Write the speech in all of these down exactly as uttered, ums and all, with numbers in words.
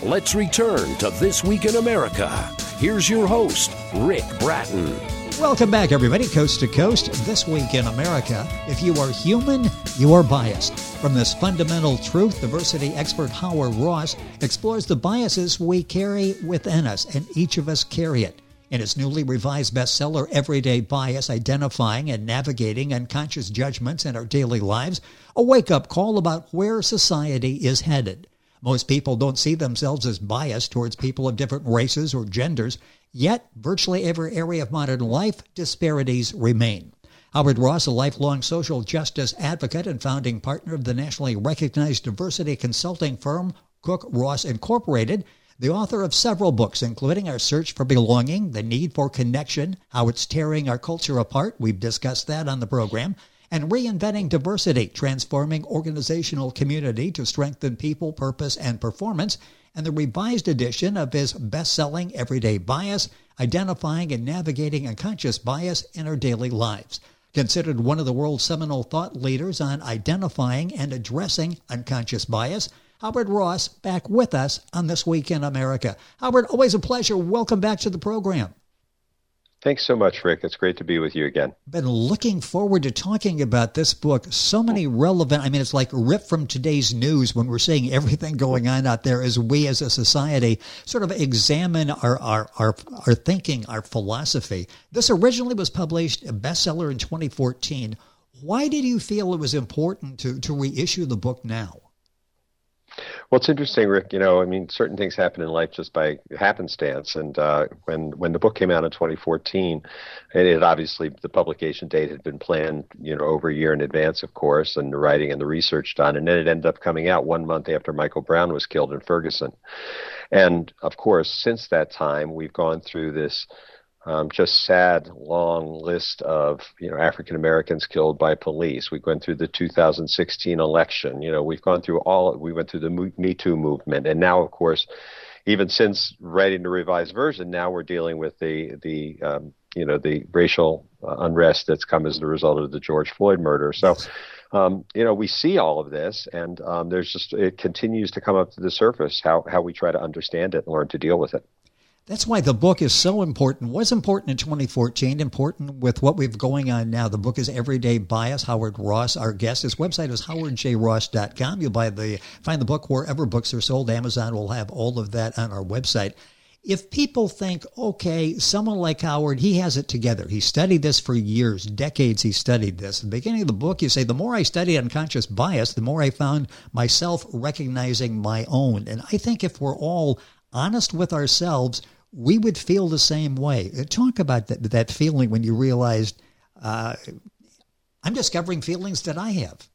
Let's return to This Week in America. Here's your host, Rick Bratton. Welcome back, everybody, coast to coast. This Week in America. If you are human, you are biased. From this fundamental truth, diversity expert Howard Ross explores the biases we carry within us, and each of us carry it. In his newly revised bestseller, Everyday Bias, Identifying and Navigating Unconscious Judgments in Our Daily Lives, a wake-up call about where society is headed. Most people don't see themselves as biased towards people of different races or genders, yet virtually every area of modern life, disparities remain. Howard Ross, a lifelong social justice advocate and founding partner of the nationally recognized diversity consulting firm Cook Ross Incorporated, the author of several books, including Our Search for Belonging, The Need for Connection, How It's Tearing Our Culture Apart, we've discussed that on the program, and Reinventing Diversity, Transforming Organizational Community to Strengthen People, Purpose, and Performance, and the revised edition of his best-selling Everyday Bias, Identifying and Navigating Unconscious Bias in Our Daily Lives. Considered one of the world's seminal thought leaders on identifying and addressing unconscious bias, Howard Ross back with us on This Week in America. Howard, always a pleasure. Welcome back to the program. Thanks so much, Rick. It's great to be with you again. Been looking forward to talking about this book. So many relevant, I mean, it's like ripped from today's news when we're seeing everything going on out there as we as a society sort of examine our, our, our, our thinking, our philosophy. This originally was published, a bestseller in twenty fourteen. Why did you feel it was important to, to reissue the book now? Well, it's interesting, Rick. You know, I mean, certain things happen in life just by happenstance. And uh, when when the book came out in twenty fourteen, it, it obviously, the publication date had been planned, you know, over a year in advance, of course, and the writing and the research done. And then it ended up coming out one month after Michael Brown was killed in Ferguson. And of course, since that time, we've gone through this Um, just sad, long list of, you know, African Americans killed by police. We went through the two thousand sixteen election. You know, we've gone through all, we went through the Me Too movement. And now, of course, even since writing the revised version, now we're dealing with the, the um, you know, the racial uh, unrest that's come as a result of the George Floyd murder. So, um, you know, we see all of this, and um, there's just, it continues to come up to the surface, how, how we try to understand it and learn to deal with it. That's why the book is so important. Was important in twenty fourteen, important with what we've going on now. The book is Everyday Bias. Howard Ross, our guest. His website is howard j ross dot com. You'll buy the, find the book wherever books are sold. Amazon will have all of that on our website. If people think, okay, someone like Howard, he has it together. He studied this for years, decades he studied this. At the beginning of the book, you say, the more I studied unconscious bias, the more I found myself recognizing my own. And I think if we're all honest with ourselves, we would feel the same way. Talk about that, that feeling when you realized, uh, I'm discovering feelings that I have.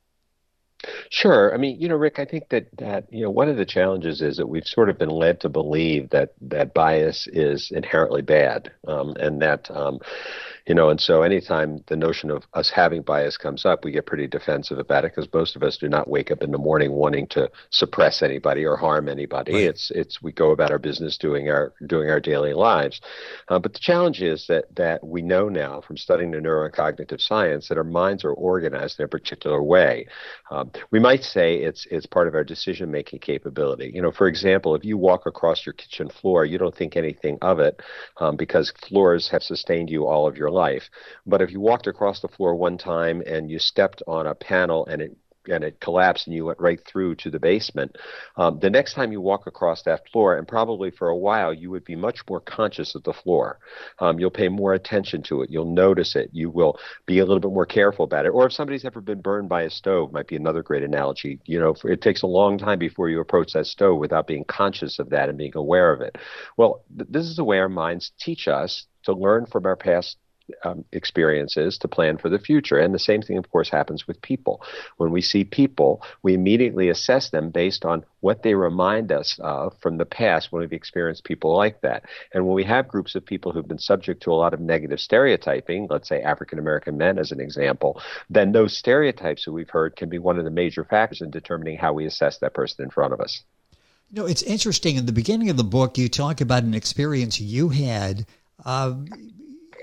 Sure. I mean, you know, Rick, I think that, that, you know, one of the challenges is that we've sort of been led to believe that, that bias is inherently bad, um, and that, um, you know, and so anytime the notion of us having bias comes up, we get pretty defensive about it, because most of us do not wake up in the morning wanting to suppress anybody or harm anybody. Right. It's it's we go about our business doing our doing our daily lives. Uh, but the challenge is that that we know now from studying the neurocognitive science that our minds are organized in a particular way. Um, we might say it's it's part of our decision making capability. You know, for example, if you walk across your kitchen floor, you don't think anything of it um, because floors have sustained you all of your life. But if you walked across the floor one time and you stepped on a panel and it and it collapsed and you went right through to the basement, um, the next time you walk across that floor, and probably for a while, you would be much more conscious of the floor. Um, you'll pay more attention to it. You'll notice it. You will be a little bit more careful about it. Or if somebody's ever been burned by a stove, might be another great analogy. You know, it takes a long time before you approach that stove without being conscious of that and being aware of it. Well, th- this is the way our minds teach us to learn from our past Um, experiences to plan for the future. And the same thing, of course, happens with people. When we see people, we immediately assess them based on what they remind us of from the past when we've experienced people like that. And when we have groups of people who've been subject to a lot of negative stereotyping, let's say African American men as an example, then those stereotypes that we've heard can be one of the major factors in determining how we assess that person in front of us. You know, it's interesting. In the beginning of the book, you talk about an experience you had. Uh,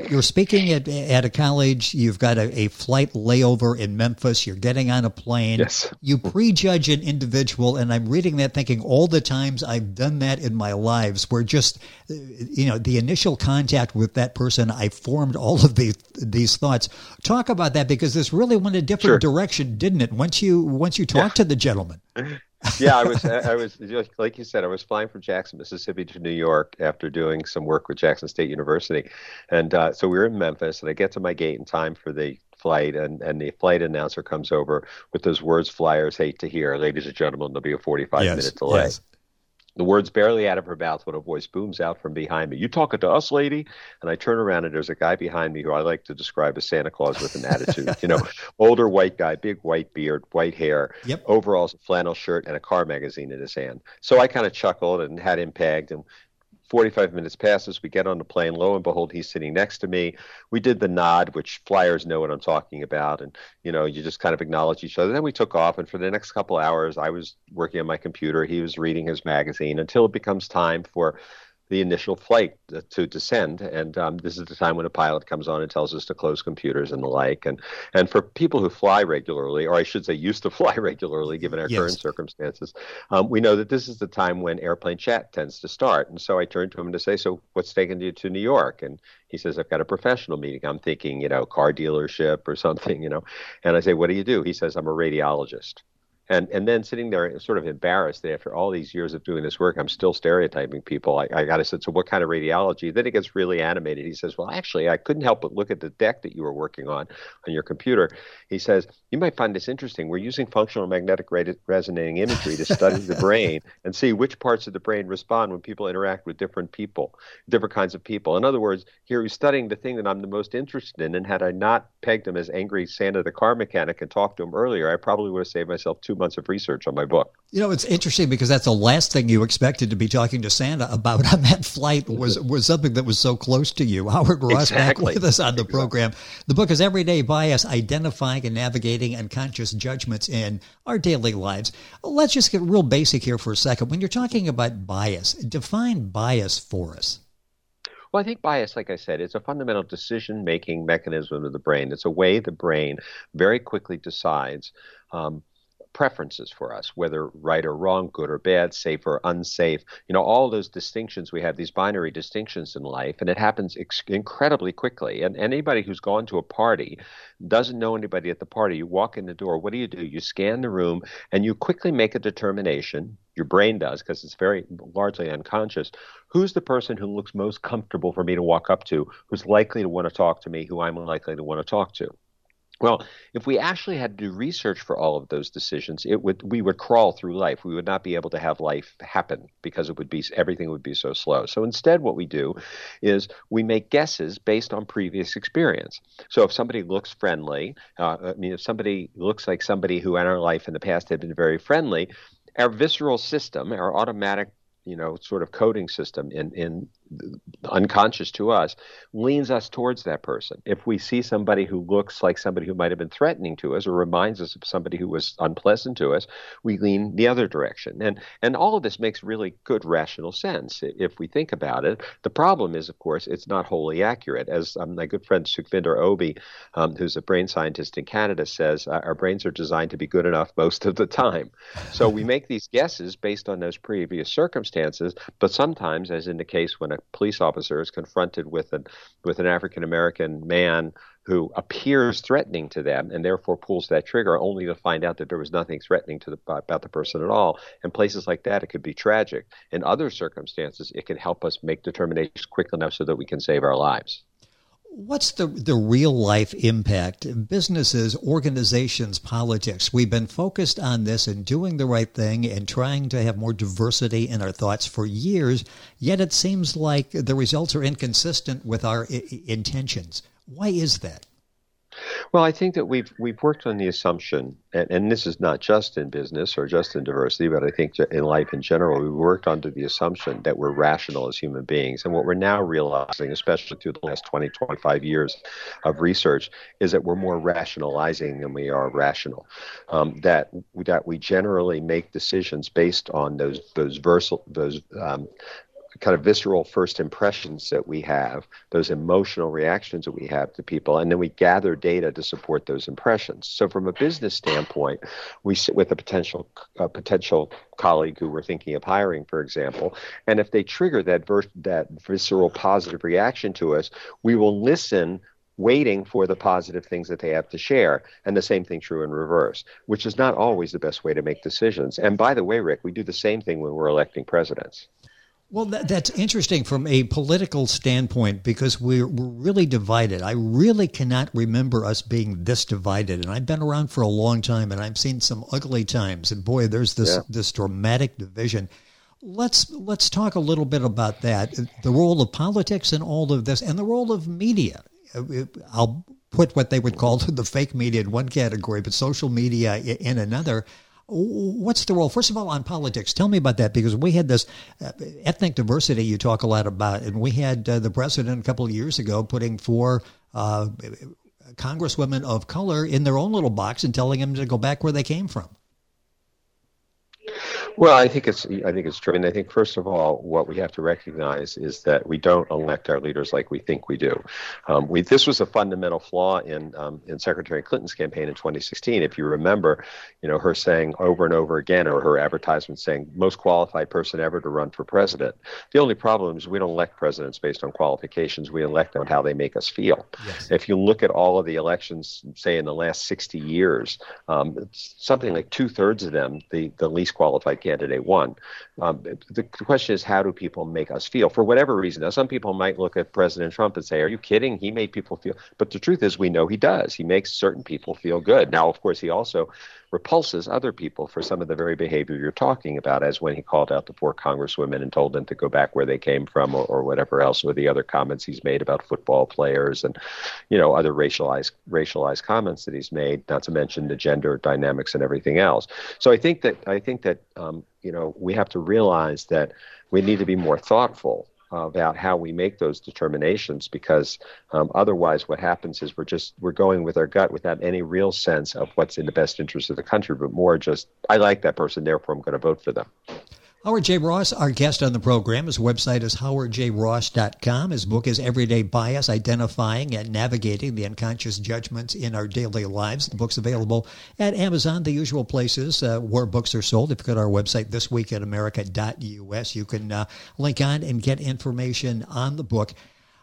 You're speaking at, at a college. You've got a, a flight layover in Memphis. You're getting on a plane. Yes. You prejudge an individual, and I'm reading that thinking all the times I've done that in my lives where just, you know, the initial contact with that person, I formed all of these, these thoughts. Talk about that, because this really went a different Sure. direction, didn't it, once you once you talked Yeah. to the gentleman? Yeah, I was, I was, like you said, I was flying from Jackson, Mississippi to New York after doing some work with Jackson State University. And uh, so we were in Memphis, and I get to my gate in time for the flight, and, and the flight announcer comes over with those words flyers hate to hear. Ladies and gentlemen, there'll be a forty-five Yes, minute delay. yes. The words barely out of her mouth when a voice booms out from behind me. You talking to us, lady? And I turn around, and there's a guy behind me who I like to describe as Santa Claus with an attitude. You know, older white guy, big white beard, white hair, Yep. overalls, flannel shirt, and a car magazine in his hand. So I kind of chuckled and had him pegged, and forty-five minutes passes. We get on the plane. Lo and behold, he's sitting next to me. We did the nod, which flyers know what I'm talking about. And, you know, you just kind of acknowledge each other. Then we took off. And for the next couple hours, I was working on my computer. He was reading his magazine until it becomes time for the initial flight to descend. And um, this is the time when a pilot comes on and tells us to close computers and the like. And and for people who fly regularly, or I should say used to fly regularly, given our Yes. current circumstances, um, we know that this is the time when airplane chat tends to start. And so I turned to him to say, so what's taking you to New York? And he says, I've got a professional meeting. I'm thinking, you know, car dealership or something, you know. And I say, what do you do? He says, I'm a radiologist. And and then sitting there sort of embarrassed that after all these years of doing this work, I'm still stereotyping people. I, I got to say, so what kind of radiology? Then it gets really animated. He says, well, actually, I couldn't help but look at the deck that you were working on on your computer. He says, you might find this interesting. We're using functional magnetic re- resonating imagery to study the brain and see which parts of the brain respond when people interact with different people, different kinds of people. In other words, here he's studying the thing that I'm the most interested in. And had I not pegged him as angry Santa the car mechanic and talked to him earlier, I probably would have saved myself two months of research on my book. You know, it's interesting because that's the last thing you expected to be talking to Santa about on that flight was, was something that was so close to you. Howard Ross Exactly. back with us on the Exactly. program. The book is Everyday Bias, Identifying and Navigating Unconscious Judgments in Our Daily Lives. Let's just get real basic here for a second. When you're talking about bias, define bias for us. Well, I think bias, like I said, is a fundamental decision-making mechanism of the brain. It's a way the brain very quickly decides um, preferences for us, whether right or wrong, good or bad, safe or unsafe. You know, all those distinctions, we have these binary distinctions in life, and it happens ex- incredibly quickly. And anybody who's gone to a party doesn't know anybody at the party. You walk in the door, what do you do? You scan the room, and you quickly make a determination. Your brain does, because it's very largely unconscious. Who's the person who looks most comfortable for me to walk up to, who's likely to want to talk to me, who I'm likely to want to talk to? Well, if we actually had to do research for all of those decisions, it would we would crawl through life. We would not be able to have life happen because it would be everything would be so slow. So instead, what we do is we make guesses based on previous experience. So if somebody looks friendly, uh, I mean, if somebody looks like somebody who in our life in the past had been very friendly, our visceral system, our automatic, you know, sort of coding system in, in unconscious to us, leans us towards that person. If we see somebody who looks like somebody who might have been threatening to us or reminds us of somebody who was unpleasant to us, we lean the other direction. And and all of this makes really good rational sense if we think about it. The problem is, of course, it's not wholly accurate. As um, my good friend Sukhvinder Obi, um, who's a brain scientist in Canada, says, uh, our brains are designed to be good enough most of the time. So we make these guesses based on those previous circumstances, but sometimes, as in the case when a police officer is confronted with an with an African American man who appears threatening to them and therefore pulls that trigger, only to find out that there was nothing threatening to the, about the person at all. In places like that, it could be tragic. In other circumstances, it can help us make determinations quick enough so that we can save our lives. What's the, the real life impact? Businesses, organizations, politics. We've been focused on this and doing the right thing and trying to have more diversity in our thoughts for years, yet it seems like the results are inconsistent with our I- intentions. Why is that? Well, I think that we've we've worked on the assumption, and, and this is not just in business or just in diversity, but I think in life in general, we've worked under the assumption that we're rational as human beings. And what we're now realizing, especially through the last twenty, twenty-five years of research, is that we're more rationalizing than we are rational. Um, that that we generally make decisions based on those those versal, those um, kind of visceral first impressions that we have, those emotional reactions that we have to people, and then we gather data to support those impressions. So from a business standpoint, we sit with a potential a potential colleague who we're thinking of hiring, for example, and if they trigger that ver- that visceral positive reaction to us, we will listen, waiting for the positive things that they have to share. And the same thing true in reverse, which is not always the best way to make decisions. And by the way, Rick, we do the same thing when we're electing presidents. Well, that, that's interesting from a political standpoint, because we're, we're really divided. I really cannot remember us being this divided. And I've been around for a long time, and I've seen some ugly times. And boy, there's this, yeah. this dramatic division. Let's let's talk a little bit about that, the role of politics in all of this, and the role of media. I'll put what they would call the fake media in one category, but social media in another. What's the role? First of all, on politics, tell me about that, because we had this uh, ethnic diversity you talk a lot about, and we had uh, the president a couple of years ago putting four uh, congresswomen of color in their own little box and telling them to go back where they came from. Well, I think it's I think it's true. And I think, first of all, what we have to recognize is that we don't elect our leaders like we think we do. Um, we this was a fundamental flaw in um, in Secretary Clinton's campaign in twenty sixteen. If you remember, you know, her saying over and over again, or her advertisement saying, most qualified person ever to run for president. The only problem is we don't elect presidents based on qualifications. We elect them on how they make us feel. Yes. If you look at all of the elections, say in the last sixty years, um, it's something like two thirds of them, the, the least qualified candidate won. Um, the question is, how do people make us feel for whatever reason? Now, some people might look at President Trump and say, are you kidding? He made people feel. But the truth is, we know he does. He makes certain people feel good. Now, of course, he also repulses other people for some of the very behavior you're talking about, as when he called out the four congresswomen and told them to go back where they came from, or, or whatever else, or the other comments he's made about football players and, you know, other racialized racialized comments that he's made, not to mention the gender dynamics and everything else. So I think that I think that um, you know, we have to realize that we need to be more thoughtful about how we make those determinations, because um, otherwise what happens is we're just we're going with our gut without any real sense of what's in the best interest of the country, but more just, I like that person, therefore I'm going to vote for them. Howard J. Ross, our guest on the program. His website is howard j ross dot com. His book is Everyday Bias, Identifying and Navigating the Unconscious Judgments in Our Daily Lives. The book's available at Amazon, the usual places uh, where books are sold. If you go to our website, this week in america dot u s, you can uh, link on and get information on the book.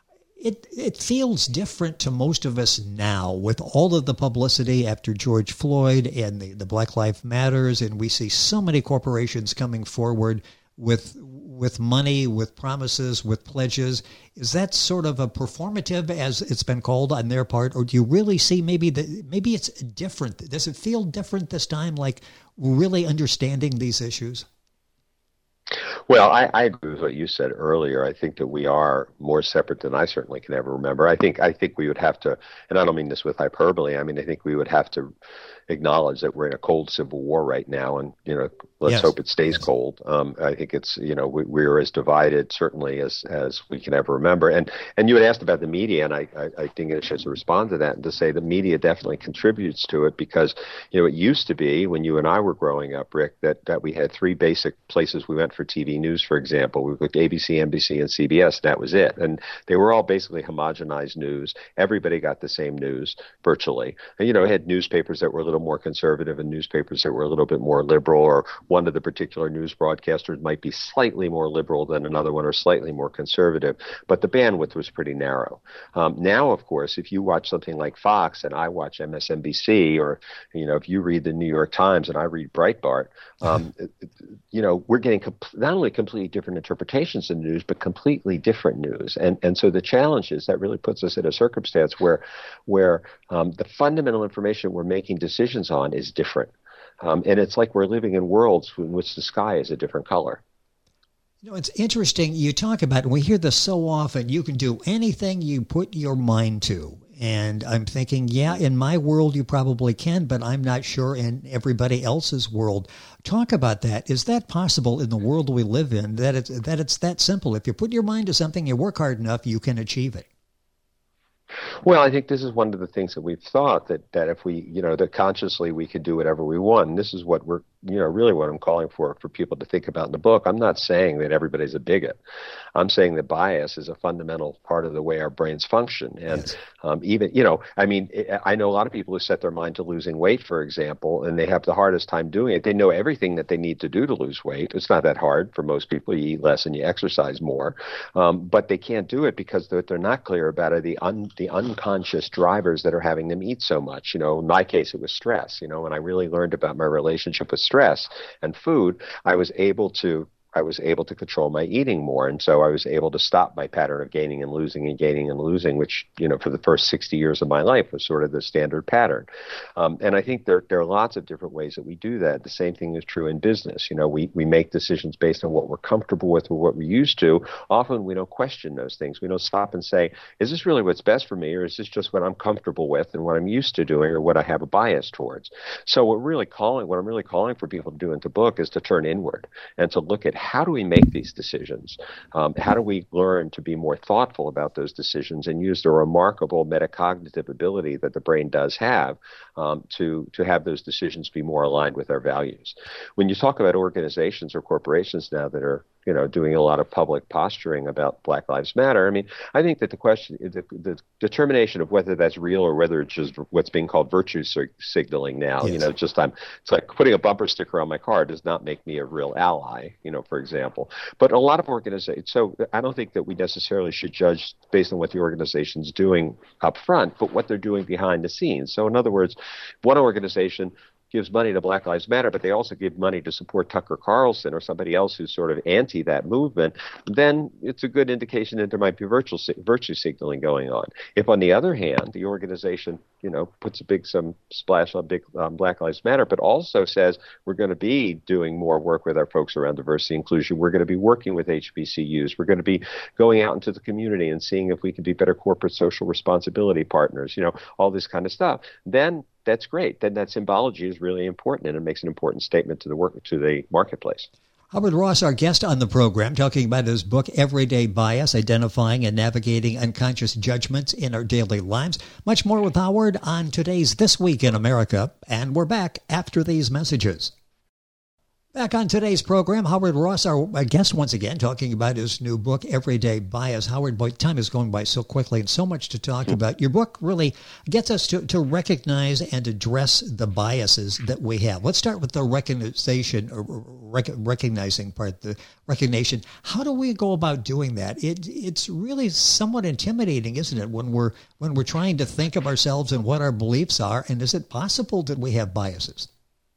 It it feels different to most of us now with all of the publicity after George Floyd and the, the Black Lives Matters, and we see so many corporations coming forward with with money, with promises, with pledges. Is that sort of a performative, as it's been called, on their part, or do you really see maybe the, maybe it's different? Does it feel different this time, like we're really understanding these issues? Well, I, I agree with what you said earlier. I think that we are more separate than I certainly can ever remember. I think I think we would have to, and I don't mean this with hyperbole, I mean, I think we would have to acknowledge that we're in a cold civil war right now, and, you know, let's yes. hope it stays yes. cold. Um, I think it's, you know, we, we're as divided certainly as, as we can ever remember. And and you had asked about the media, and I, I, I think I should respond to that and to say the media definitely contributes to it, because, you know, it used to be when you and I were growing up, Rick, that, that we had three basic places we went for T V news, for example. We looked at A B C, N B C, and C B S. That was it. And they were all basically homogenized news. Everybody got the same news virtually. And, you know, it had newspapers that were a little more conservative and newspapers that were a little bit more liberal, or one of the particular news broadcasters might be slightly more liberal than another one or slightly more conservative, but the bandwidth was pretty narrow. Um, now, of course, if you watch something like Fox and I watch M S N B C, or, you know, if you read the New York Times and I read Breitbart, um, you know, we're getting comp- not only completely different interpretations of the news, but completely different news. And and so the challenge is that really puts us in a circumstance where, where um, the fundamental information we're making decisions on is different. Um, and it's like we're living in worlds in which the sky is a different color. You know, it's interesting. You talk about, and we hear this so often, you can do anything you put your mind to. And I'm thinking, yeah, in my world you probably can, but I'm not sure in everybody else's world. Talk about that. Is that possible in the world we live in, that it's, that it's that simple? If you put your mind to something, you work hard enough, you can achieve it. Well, I think this is one of the things that we've thought that, that if we, you know, that consciously we could do whatever we want. And this is what we're, you know, really what I'm calling for, for people to think about in the book. I'm not saying that everybody's a bigot. I'm saying that bias is a fundamental part of the way our brains function. And Yes. um, even, you know, I mean, I know a lot of people who set their mind to losing weight, for example, and they have the hardest time doing it. They know everything that they need to do to lose weight. It's not that hard for most people. You eat less and you exercise more. Um, but they can't do it because they're, they're not clear about it, the, un, the unconscious drivers that are having them eat so much. You know, in my case, it was stress. You know, when I really learned about my relationship with stress and food, I was able to I was able to control my eating more. And so I was able to stop my pattern of gaining and losing and gaining and losing, which, you know, for the first sixty years of my life was sort of the standard pattern. Um, and I think there, there are lots of different ways that we do that. The same thing is true in business. You know, we, we make decisions based on what we're comfortable with or what we're used to. Often we don't question those things. We don't stop and say, is this really what's best for me? Or is this just what I'm comfortable with and what I'm used to doing or what I have a bias towards? So what we're really calling, what I'm really calling for people to do in the book is to turn inward and to look at how do we make these decisions? Um, how do we learn to be more thoughtful about those decisions and use the remarkable metacognitive ability that the brain does have um, to, to have those decisions be more aligned with our values? When you talk about organizations or corporations now that are you know, doing a lot of public posturing about Black Lives Matter. I mean, I think that the question, the, the determination of whether that's real or whether it's just what's being called virtue sig- signaling now, yes. you know, just I'm, it's like putting a bumper sticker on my car does not make me a real ally, you know, for example. But a lot of organizations, so I don't think that we necessarily should judge based on what the organization's doing up front, but what they're doing behind the scenes. So in other words, one organization gives money to Black Lives Matter, but they also give money to support Tucker Carlson or somebody else who's sort of anti that movement, then it's a good indication that there might be virtual, virtue signaling going on. If, on the other hand, the organization, you know, puts a big some splash on big um, Black Lives Matter, but also says we're going to be doing more work with our folks around diversity and inclusion. We're going to be working with H B C Us. We're going to be going out into the community and seeing if we can be better corporate social responsibility partners, you know, all this kind of stuff. Then that's great. Then that symbology is really important, and it makes an important statement to the work to the marketplace. Howard Ross, our guest on the program, talking about his book, Everyday Bias, Identifying and Navigating Unconscious Judgments in Our Daily Lives. Much more with Howard on today's This Week in America, and we're back after these messages. Back on today's program, Howard Ross, our guest once again, talking about his new book, Everyday Bias. Howard, boy, time is going by so quickly and so much to talk about. Your book really gets us to, to recognize and address the biases that we have. Let's start with the recognition, or rec- recognizing part, the recognition. How do we go about doing that? It, it's really somewhat intimidating, isn't it, when we're when we're trying to think of ourselves and what our beliefs are, and is it possible that we have biases?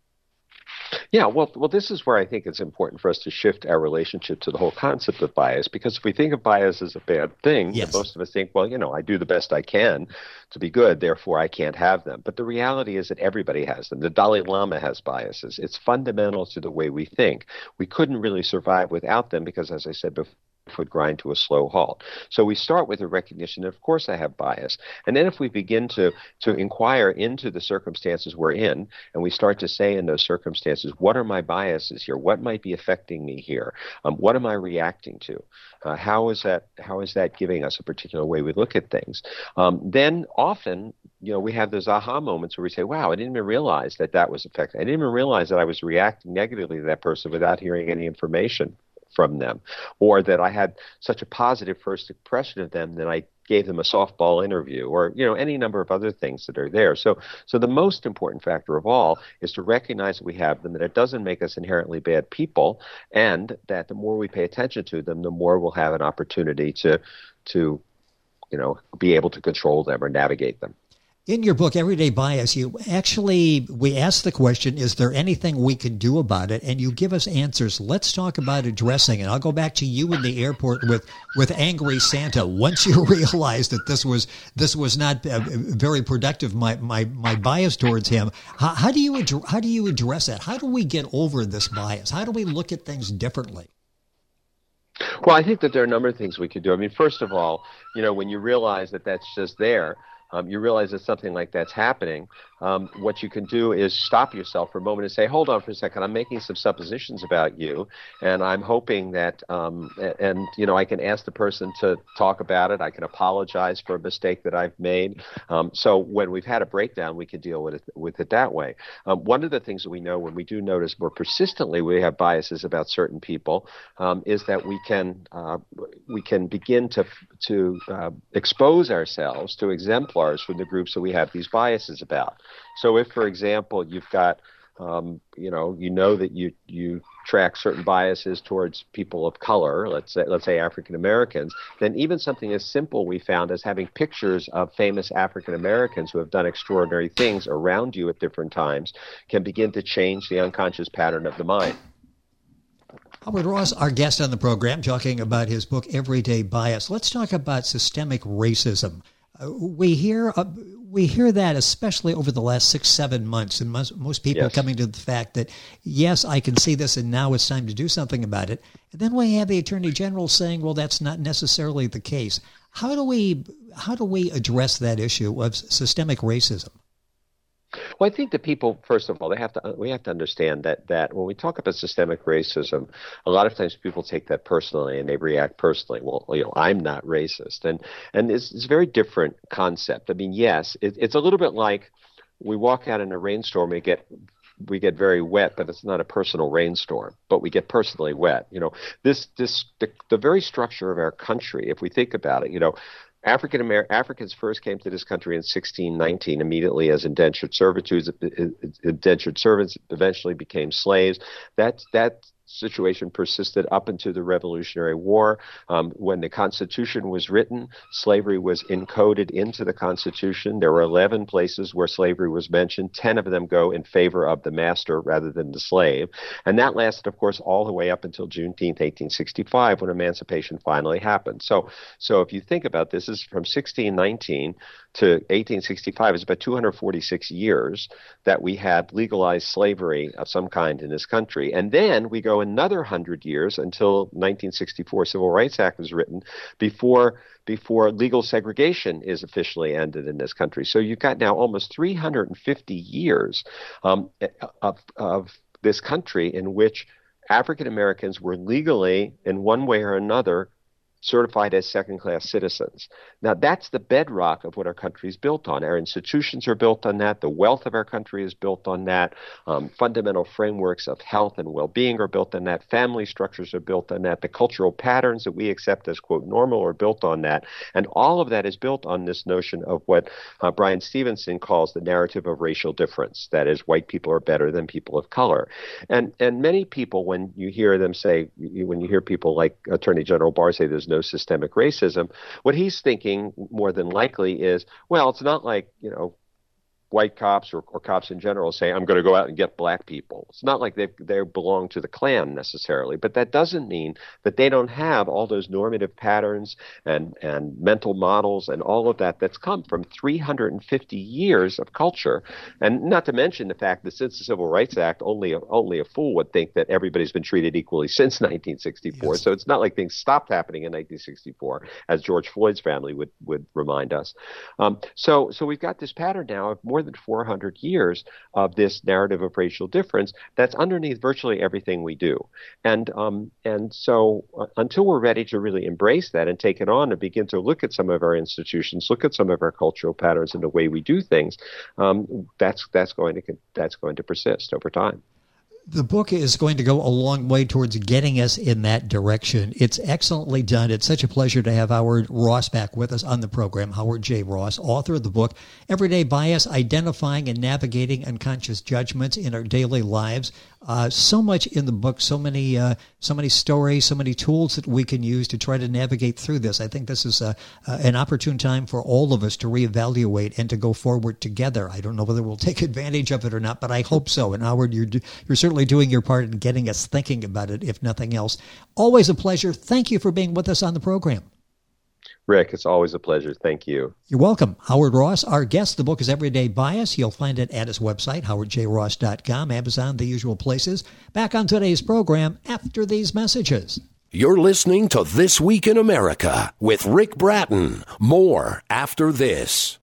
Yeah, well, well, this is where I think it's important for us to shift our relationship to the whole concept of bias, because if we think of bias as a bad thing, yes. most of us think, well, you know, I do the best I can to be good, therefore I can't have them. But the reality is that everybody has them. The Dalai Lama has biases. It's fundamental to the way we think. We couldn't really survive without them because, as I said before, would grind to a slow halt. So we start with a recognition that, of course, I have bias. And then if we begin to, to inquire into the circumstances we're in, and we start to say in those circumstances, what are my biases here? What might be affecting me here? Um, what am I reacting to? Uh, how is that, how is that giving us a particular way we look at things? Um, then often, you know, we have those aha moments where we say, wow, I didn't even realize that that was affecting. I didn't even realize that I was reacting negatively to that person without hearing any information from them, or that I had such a positive first impression of them that I gave them a softball interview, or, you know, any number of other things that are there. So, so the most important factor of all is to recognize that we have them, that it doesn't make us inherently bad people, and that the more we pay attention to them, the more we'll have an opportunity to, to, you know, be able to control them or navigate them. In your book, Everyday Bias, you actually, we ask the question, is there anything we can do about it? And you give us answers. Let's talk about addressing it. I'll go back to you in the airport with, with Angry Santa. Once you realized that this was this was not uh, very productive, my, my, my bias towards him, how, how do you ad- how do you address that? How do we get over this bias? How do we look at things differently? Well, I think that there are a number of things we could do. I mean, first of all, you know, when you realize that that's just there, um, you realize that something like that's happening, um, what you can do is stop yourself for a moment and say, hold on for a second, I'm making some suppositions about you, and I'm hoping that, um, and, you know, I can ask the person to talk about it. I can apologize for a mistake that I've made. Um, so when we've had a breakdown, we can deal with it, with it that way. Um, one of the things that we know when we do notice more persistently we have biases about certain people um, is that we can uh, we can begin to to uh, expose ourselves to exemplars from the groups that we have these biases about. So if, for example, you've got um, you know you know that you you track certain biases towards people of color, let's say let's say African Americans, then even something as simple we found as having pictures of famous African Americans who have done extraordinary things around you at different times can begin to change the unconscious pattern of the mind. Howard Ross, our guest on the program, talking about his book, Everyday Bias. Let's talk about systemic racism. Uh, we hear uh, we hear that especially over the last six, seven months, and most, most people yes. coming to the fact that, yes, I can see this, and now it's time to do something about it. And then we have the Attorney General saying, well, that's not necessarily the case. How do we how do we address that issue of systemic racism? Well, I think that people, first of all, they have to we have to understand that that when we talk about systemic racism, a lot of times people take that personally and they react personally. Well, you know, I'm not racist, and and it's, it's a very different concept. I mean, yes, it, it's a little bit like we walk out in a rainstorm, we get we get very wet, but it's not a personal rainstorm, but we get personally wet. You know, this this the, the very structure of our country, if we think about it, you know. African Amer- Africans first came to this country in sixteen nineteen, immediately as indentured servitudes. Indentured servants eventually became slaves. That that situation persisted up into the Revolutionary War. Um, when the Constitution was written, slavery was encoded into the Constitution. There were eleven places where slavery was mentioned. Ten of them go in favor of the master rather than the slave. And that lasted, of course, all the way up until Juneteenth, eighteen sixty-five, when emancipation finally happened. So, so if you think about this, this is from sixteen nineteen to eighteen sixty-five. It's about two hundred forty-six years that we had legalized slavery of some kind in this country. And then we go another one hundred years until nineteen sixty-four Civil Rights Act was written before before legal segregation is officially ended in this country. So you've got now almost three hundred fifty years um, of, of this country in which African Americans were legally, in one way or another, certified as second-class citizens. Now, that's the bedrock of what our country is built on. Our institutions are built on that. The wealth of our country is built on that. Um, fundamental frameworks of health and well-being are built on that. Family structures are built on that. The cultural patterns that we accept as, quote, normal are built on that. And all of that is built on this notion of what uh, Brian Stevenson calls the narrative of racial difference. That is, white people are better than people of color. And and many people, when you hear them say, when you hear people like Attorney General Barr say there's no systemic racism, what he's thinking more than likely is, well, it's not like, you know, white cops or, or cops in general say, I'm going to go out and get black people. It's not like they they belong to the Klan necessarily, but that doesn't mean that they don't have all those normative patterns and, and mental models and all of that that's come from three hundred fifty years of culture. And not to mention the fact that since the Civil Rights Act, only a, only a fool would think that everybody's been treated equally since nineteen sixty-four. Yes. So it's not like things stopped happening in nineteen sixty-four, as George Floyd's family would, would remind us. Um, so, so we've got this pattern now of more than four hundred years of this narrative of racial difference that's underneath virtually everything we do. And um, and so uh, until we're ready to really embrace that and take it on and begin to look at some of our institutions, look at some of our cultural patterns and the way we do things, um, that's that's going to that's going to persist over time. The book is going to go a long way towards getting us in that direction. It's excellently done. It's such a pleasure to have Howard Ross back with us on the program. Howard J. Ross, author of the book, Everyday Bias, Identifying and Navigating Unconscious Judgments in Our Daily Lives. Uh, so much in the book, so many uh, so many stories, so many tools that we can use to try to navigate through this. I think this is a, uh, an opportune time for all of us to reevaluate and to go forward together. I don't know whether we'll take advantage of it or not, but I hope so. And Howard, you're, you're certainly doing your part in getting us thinking about it, if nothing else. Always a pleasure. Thank you for being with us on the program. Rick, it's always a pleasure. Thank you. You're welcome. Howard Ross, our guest. The book is Everyday Bias. You'll find it at his website, howard j ross dot com, Amazon, the usual places. Back on today's program after these messages. You're listening to This Week in America with Rick Bratton. More after this.